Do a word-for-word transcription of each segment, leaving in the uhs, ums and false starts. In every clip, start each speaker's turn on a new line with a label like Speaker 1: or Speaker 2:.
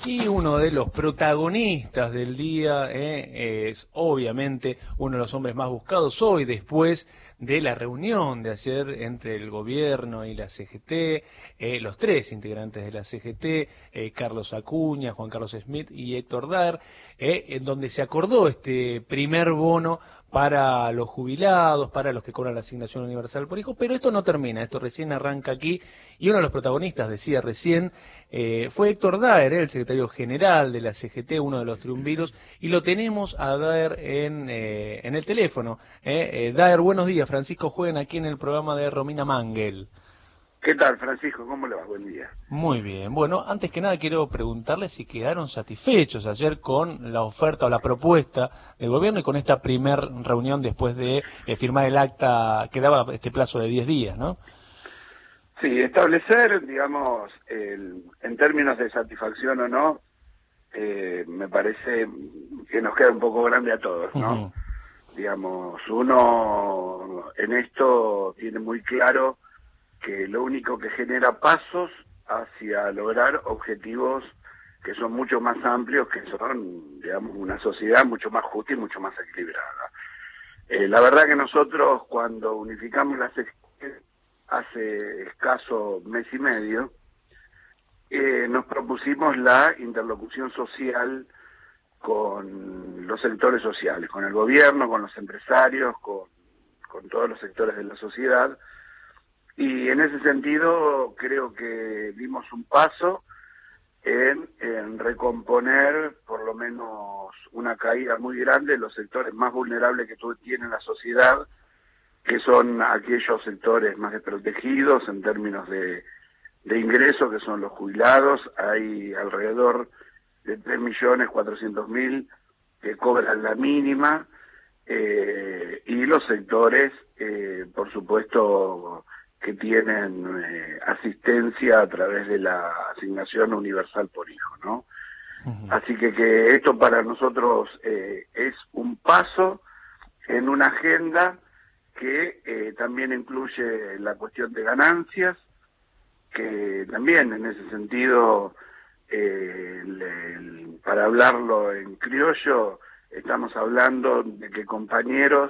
Speaker 1: Y uno de los protagonistas del día eh, es obviamente uno de los hombres más buscados hoy, después de la reunión de ayer entre el gobierno y la C G T, eh, los tres integrantes de la C G T, eh, Carlos Acuña, Juan Carlos Smith y Héctor Daer, eh, en donde se acordó este primer bono para los jubilados, para los que cobran la asignación universal por hijo, pero esto no termina, esto recién arranca aquí, y uno de los protagonistas, decía recién, eh, fue Héctor Daer, eh, el secretario general de la C G T, uno de los triunviros, y lo tenemos a Daer en, eh, en el teléfono. Eh. Eh, Daer, buenos días, Francisco Jueguen aquí en el programa de Romina Mangel.
Speaker 2: ¿Qué tal, Francisco? ¿Cómo le va? Buen día.
Speaker 1: Muy bien. Bueno, antes que nada quiero preguntarle si quedaron satisfechos ayer con la oferta o la propuesta del gobierno y con esta primer reunión después de eh, firmar el acta que daba este plazo de diez días, ¿no?
Speaker 2: Sí, establecer, digamos, el, en términos de satisfacción o no, eh, me parece que nos queda un poco grande a todos, ¿no? Uh-huh. Digamos, uno en esto tiene muy claro que lo único que genera pasos hacia lograr objetivos que son mucho más amplios, que son, digamos, una sociedad mucho más justa y mucho más equilibrada. Eh, la verdad que nosotros, cuando unificamos las hace escaso mes y medio, eh, nos propusimos la interlocución social con los sectores sociales, con el gobierno, con los empresarios, con, con todos los sectores de la sociedad. Y en ese sentido creo que dimos un paso en, en recomponer por lo menos una caída muy grande en los sectores más vulnerables que tiene la sociedad, que son aquellos sectores más desprotegidos en términos de, de ingresos, que son los jubilados. Hay alrededor de tres millones cuatrocientos mil que cobran la mínima, eh, y los sectores, eh, por supuesto, que tienen eh, asistencia a través de la asignación universal por hijo, ¿no? Uh-huh. Así que, que esto para nosotros eh, es un paso en una agenda que eh, también incluye la cuestión de ganancias, que también en ese sentido, eh, le, para hablarlo en criollo, estamos hablando de que compañeros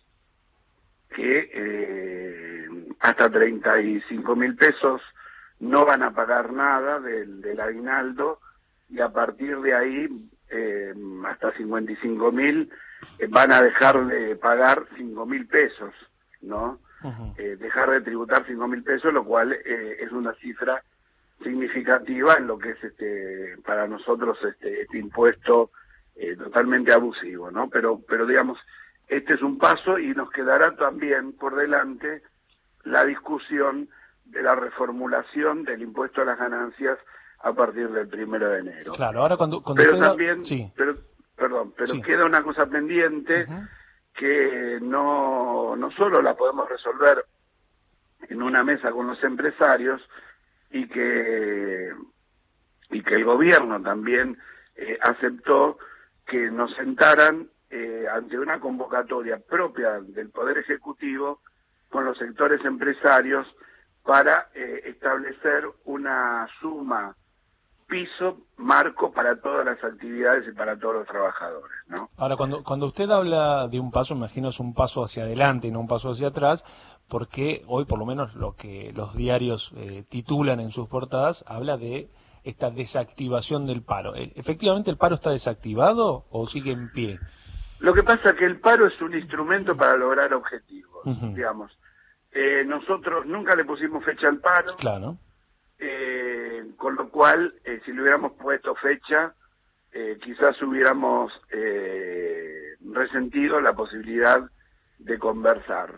Speaker 2: que eh, hasta treinta y cinco mil pesos no van a pagar nada del, del aguinaldo, y a partir de ahí eh, hasta cincuenta y cinco mil eh, van a dejar de pagar cinco mil pesos, ¿no? Uh-huh. Eh, dejar de tributar cinco mil pesos, lo cual eh, es una cifra significativa en lo que es este para nosotros este, este impuesto eh, totalmente abusivo, ¿no? Pero, pero digamos, este es un paso y nos quedará también por delante la discusión de la reformulación del impuesto a las ganancias a partir del primero de enero.
Speaker 1: Claro, ahora cuando, cuando
Speaker 2: pero
Speaker 1: queda...
Speaker 2: también,
Speaker 1: sí.
Speaker 2: pero, perdón, pero
Speaker 1: sí.
Speaker 2: queda una cosa pendiente. Uh-huh. Que no, no solo la podemos resolver en una mesa con los empresarios, y que, y que el gobierno también eh, aceptó que nos sentaran eh, ante una convocatoria propia del Poder Ejecutivo con los sectores empresarios para eh, establecer una suma piso marco para todas las actividades y para todos los trabajadores, ¿no?
Speaker 1: Ahora, cuando cuando usted habla de un paso, me imagino es un paso hacia adelante y no un paso hacia atrás, porque hoy, por lo menos lo que los diarios eh, titulan en sus portadas, habla de esta desactivación del paro. ¿Efectivamente el paro está desactivado o sigue en pie?
Speaker 2: Lo que pasa es que el paro es un instrumento para lograr objetivos, uh-huh. digamos. Eh, nosotros nunca le pusimos fecha al paro.
Speaker 1: Claro.
Speaker 2: Eh, con lo cual, eh, si le hubiéramos puesto fecha, eh, quizás hubiéramos eh, resentido la posibilidad de conversar.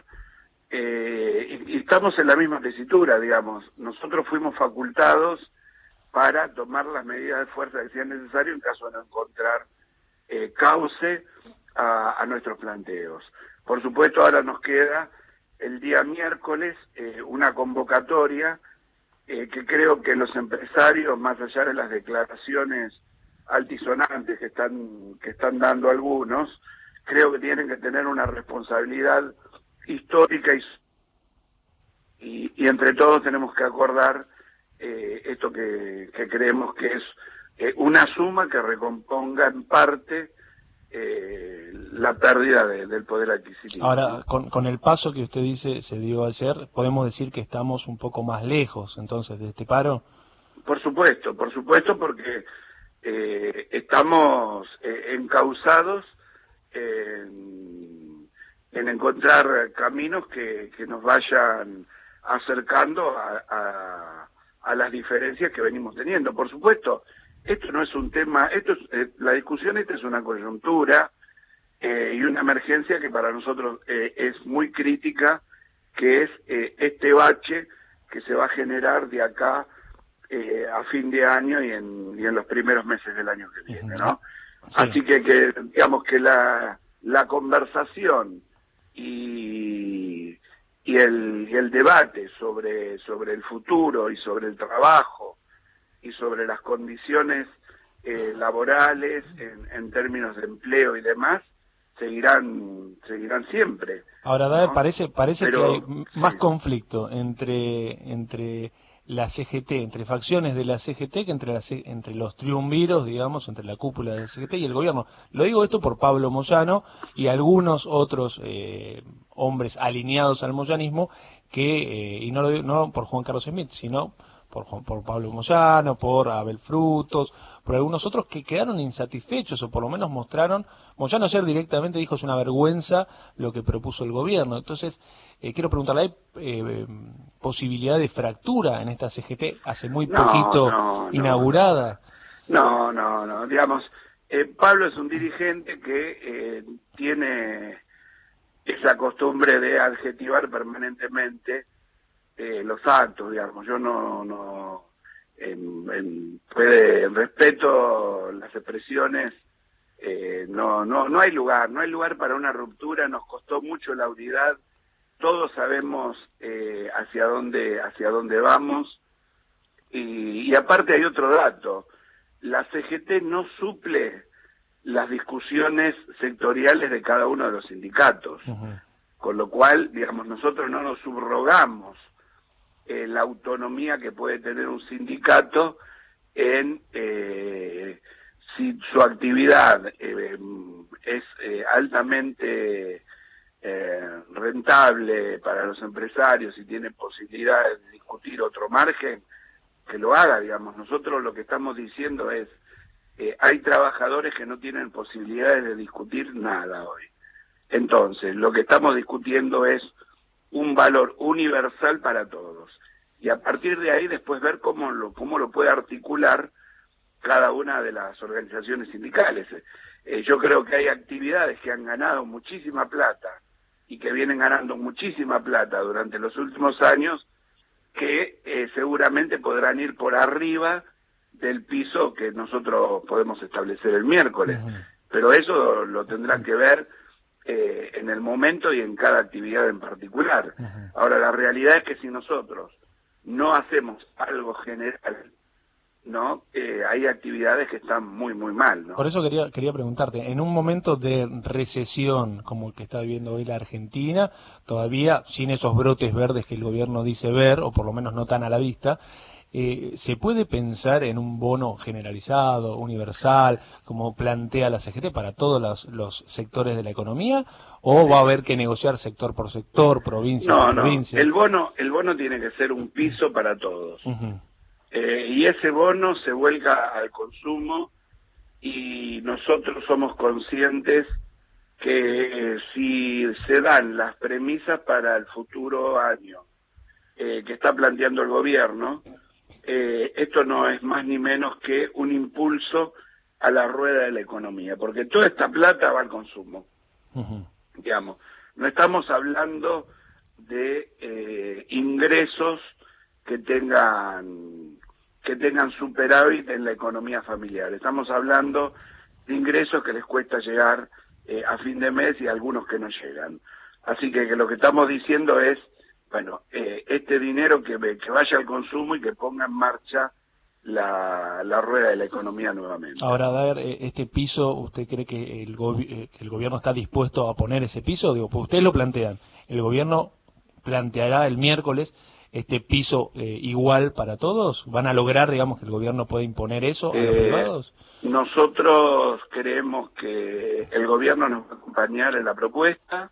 Speaker 2: Eh, y, y estamos en la misma tesitura, digamos. Nosotros fuimos facultados para tomar las medidas de fuerza que sean necesarias en caso de no encontrar eh, cauce a, a nuestros planteos. Por supuesto, ahora nos queda el día miércoles eh, una convocatoria Eh, que creo que los empresarios, más allá de las declaraciones altisonantes que están que están dando algunos, creo que tienen que tener una responsabilidad histórica y, y, y entre todos tenemos que acordar eh, esto que, que creemos que es eh, una suma que recomponga en parte eh, la pérdida de, del poder adquisitivo.
Speaker 1: Ahora,
Speaker 2: ¿no?
Speaker 1: con, con el paso que usted dice se dio ayer, podemos decir que estamos un poco más lejos entonces de este paro.
Speaker 2: Por supuesto, por supuesto, porque eh, estamos eh, encausados en, en encontrar caminos que, que nos vayan acercando a, a, a las diferencias que venimos teniendo. Por supuesto, esto no es un tema, esto es, eh, la discusión esta es una coyuntura eh, y una emergencia que para nosotros eh, es muy crítica, que es eh, este bache que se va a generar de acá eh, a fin de año y en, y en los primeros meses del año que viene, ¿no? Sí. Así que, que digamos que la, la conversación y, y, el, y el debate sobre, sobre el futuro y sobre el trabajo y sobre las condiciones eh, laborales en, en términos de empleo y demás seguirán seguirán siempre.
Speaker 1: Ahora, David, ¿no? parece parece
Speaker 2: Pero,
Speaker 1: que hay más
Speaker 2: sí.
Speaker 1: conflicto entre entre la C G T, entre facciones de la C G T que entre la, entre los triunviros, digamos, entre la cúpula de la C G T y el gobierno. Lo digo esto por Pablo Moyano y algunos otros eh, hombres alineados al moyanismo que, eh, y no lo digo no por Juan Carlos Smith, sino por, por Pablo Moyano, por Abel Frutos, por algunos otros que quedaron insatisfechos o por lo menos mostraron. Moyano ayer directamente dijo es una vergüenza lo que propuso el gobierno. Entonces, eh, quiero preguntarle, ¿hay eh, posibilidad de fractura en esta C G T hace muy
Speaker 2: no,
Speaker 1: poquito
Speaker 2: no,
Speaker 1: inaugurada?
Speaker 2: No, no, no, digamos, eh, Pablo es un dirigente que eh, tiene esa costumbre de adjetivar permanentemente eh, los actos, digamos. Yo no, no en, en, puede, en respeto las expresiones, eh, no, no, no hay lugar, no hay lugar para una ruptura. Nos costó mucho la unidad. Todos sabemos eh, hacia dónde, hacia dónde vamos. Y, y aparte hay otro dato. La C G T no suple las discusiones sectoriales de cada uno de los sindicatos. Uh-huh. Con lo cual, digamos, nosotros no nos subrogamos eh, la autonomía que puede tener un sindicato en eh, si su actividad eh, es eh, altamente eh, rentable para los empresarios y tiene posibilidad de discutir otro margen, que lo haga, digamos. Nosotros lo que estamos diciendo es, eh, hay trabajadores que no tienen posibilidades de discutir nada hoy. Entonces, lo que estamos discutiendo es un valor universal para todos. Y a partir de ahí después ver cómo lo, cómo lo puede articular cada una de las organizaciones sindicales. Eh, yo creo que hay actividades que han ganado muchísima plata y que vienen ganando muchísima plata durante los últimos años, que eh, seguramente podrán ir por arriba del piso que nosotros podemos establecer el miércoles. Uh-huh. Pero eso lo tendrán que ver eh, en el momento y en cada actividad en particular. Uh-huh. Ahora, la realidad es que si nosotros no hacemos algo general, ¿no? Eh, hay actividades que están muy, muy mal, ¿no?
Speaker 1: Por eso quería quería preguntarte, en un momento de recesión como el que está viviendo hoy la Argentina, todavía sin esos brotes verdes que el gobierno dice ver, o por lo menos no tan a la vista, eh, ¿se puede pensar en un bono generalizado, universal, como plantea la C G T para todos los, los sectores de la economía? ¿O va a haber que negociar sector por sector, provincia
Speaker 2: no,
Speaker 1: por
Speaker 2: no.
Speaker 1: provincia?
Speaker 2: El bono, el bono tiene que ser un piso para todos. Uh-huh. Eh, y ese bono se vuelca al consumo, y nosotros somos conscientes que eh, si se dan las premisas para el futuro año eh, que está planteando el gobierno, eh, esto no es más ni menos que un impulso a la rueda de la economía, porque toda esta plata va al consumo. Uh-huh. Digamos, no estamos hablando de eh, ingresos que tengan que tengan superávit en la economía familiar. Estamos hablando de ingresos que les cuesta llegar eh, a fin de mes y algunos que no llegan. Así que, que lo que estamos diciendo es, bueno, eh, este dinero que, que vaya al consumo y que ponga en marcha la, la rueda de la economía nuevamente.
Speaker 1: Ahora, Daer, este piso, ¿usted cree que el, gobi- que el gobierno está dispuesto a poner ese piso? Digo, pues ustedes lo plantean. El gobierno planteará el miércoles este piso eh, igual para todos? ¿Van a lograr, digamos, que el gobierno pueda imponer eso a los
Speaker 2: Eh,
Speaker 1: privados?
Speaker 2: Nosotros creemos que el gobierno nos va a acompañar en la propuesta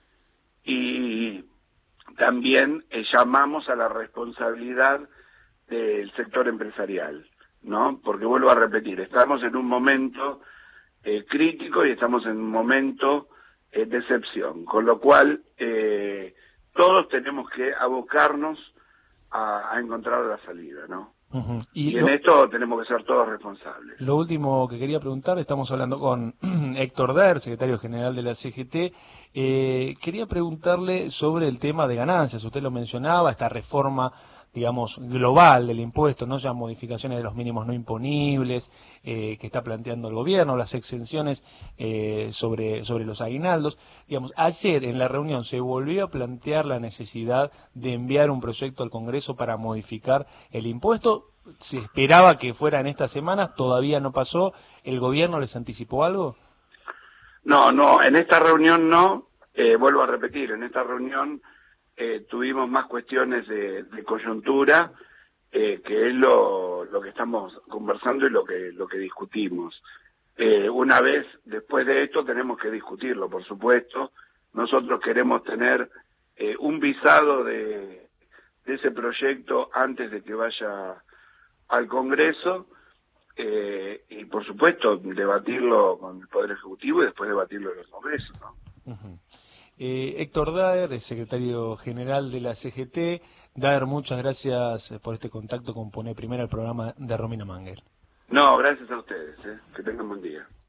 Speaker 2: y también eh, llamamos a la responsabilidad del sector empresarial, ¿no? Porque vuelvo a repetir, estamos en un momento eh, crítico y estamos en un momento eh, de excepción, con lo cual eh, todos tenemos que abocarnos a, a encontrar la salida, ¿no?
Speaker 1: Uh-huh. Y,
Speaker 2: y
Speaker 1: lo,
Speaker 2: en esto tenemos que ser todos responsables.
Speaker 1: Lo último que quería preguntar, estamos hablando con Héctor Daer, secretario general de la C G T. Eh, quería preguntarle sobre el tema de ganancias. Usted lo mencionaba, esta reforma, digamos, global del impuesto, no ya modificaciones de los mínimos no imponibles eh, que está planteando el gobierno, las exenciones eh, sobre, sobre los aguinaldos. Digamos, ayer en la reunión se volvió a plantear la necesidad de enviar un proyecto al Congreso para modificar el impuesto. Se esperaba que fuera en estas semanas, todavía no pasó. ¿El gobierno les anticipó algo?
Speaker 2: No, no, en esta reunión no, eh, vuelvo a repetir, en esta reunión eh, tuvimos más cuestiones de, de coyuntura, eh, que es lo, lo que estamos conversando y lo que, lo que discutimos. Eh, una vez después de esto tenemos que discutirlo, por supuesto. Nosotros queremos tener eh, un visado de, de ese proyecto antes de que vaya al Congreso, eh, y por supuesto debatirlo con el Poder Ejecutivo y después debatirlo en el Congreso, ¿no?
Speaker 1: Uh-huh. eh, Héctor Daer, secretario general de la C G T. Daer, muchas gracias por este contacto con Poné Primera, el programa de Romina Manger.
Speaker 2: No, gracias a ustedes, ¿eh? Que tengan buen día.